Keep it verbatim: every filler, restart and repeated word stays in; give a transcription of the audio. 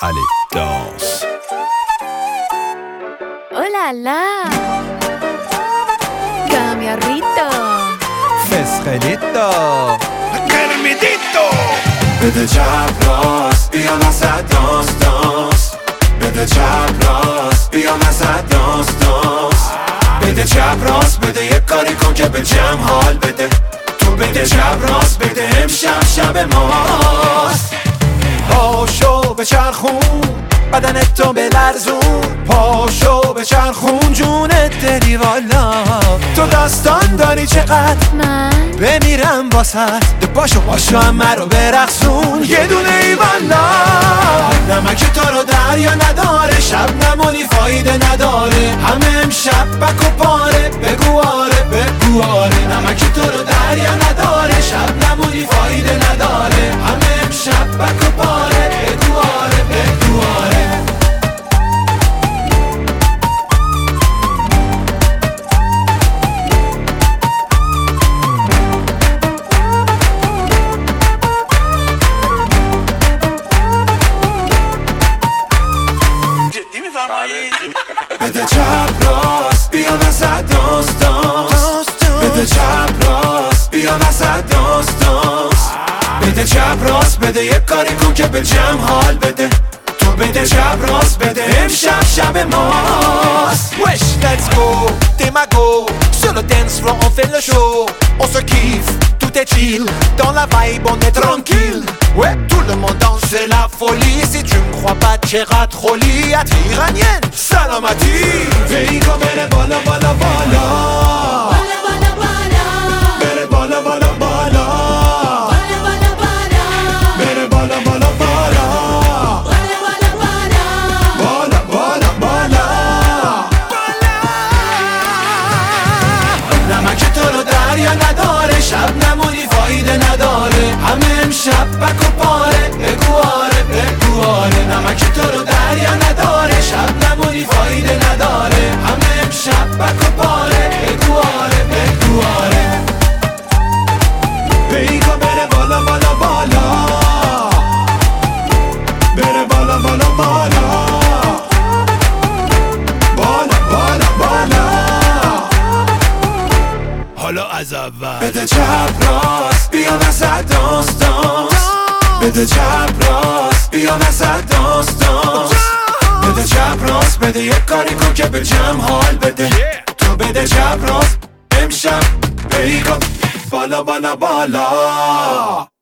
Allez, danse. Oh là là, Camiarrito, Fesrelito, Kermidito. بده چپ راست بیا وسط دانس دانس. بده چپ راست بیا وسط دانس دانس. بده چپ راست بده یک کاری کن که به جمع حال بده. تو بده چپ راست بده امشب شب ماست. پاشو به چرخون بدنت تو بلرزون. پاشو به چرخون جونت دلی والا. تو داستان داری چقدر من بمیرم واسط. پاشو پاشو همه رو برقصون یه دونه ای والا. نمک تو رو دریا نداره شب نمونی فایده نداره. همه امشب بک و پاره بگو آره بگو آره. نمک تو رو دریا نداره شب نمونی فایده نداره. همه امشب بک و پاره بگو آره بگو آره. بده چپ راست بیا وسط دانس دانس. بده چپ راست بیا وسط دانس دانس. بده چپ راست بده یک کاری کن که به جمع حال بده. تو بده چپ راست بده امشب شب ماست. Wesh let's go, Démago. Sur le dance floor on fait le show. On se kiffe, tout est chill. Dans la vibe on est tranquille. Ouais, tout le monde danse, c'est la folie. Si tu me crois pas, t'iras trop lit. À iranienne, salamati. Veigo bere bala bala bala. Bala bala bala, Bere bala bala bala. bala bala bala, Bere bala bala bala. bala bala bala. Bala bala bala. نمک تو رو دریا نداره شب نمونی فایده نداره. همه امشب بک و پاره بگو آره بگو آره. نمک تو رو دریا نداره شب نمونی فایده نداره. همه امشب بک و پاره بگو آره بگو آره. بیگا بره بالا بالا بالا. بره بالا بالا بالا. بالا بالا بالا. حالا از اول. بده چپ راست بیا وسط دانس دانس. بده چپ راست بیا وسط دانس دانس. بده چپ راست بده یک کاری کن که به جمع حال بده. تو بده چپ راست امشب بیگا بالا بالا بالا.